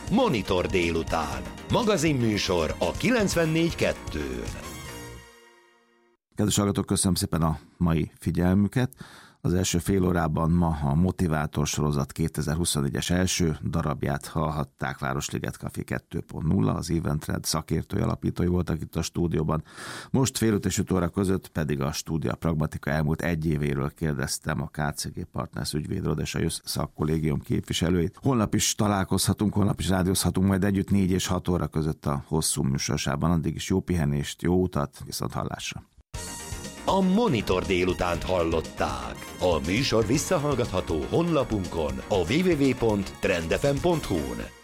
Monitor délután. Magazinműsor a 94.2-n. Kedves hallgatók, köszönöm szépen a mai figyelmüket. Az első fél órában ma a Motivátor sorozat 2024-es első darabját hallhatták. Városliget Café 2.0, az Eventrend szakértői, alapítói voltak itt a stúdióban. Most fél 5 és 5 óra között pedig a Stúdia Pragmatika elmúlt egy évéről kérdeztem a KCG Partners ügyvédről és a JÖSZ szakkollégium képviselőit. Holnap is találkozhatunk, holnap is rádiózhatunk majd együtt 4 és 6 óra között a hosszú műsorában. Addig is jó pihenést, jó utat, viszont hallásra. A Monitor délutánt hallották. A műsor visszahallgatható honlapunkon, a www.trendfm.hu-n.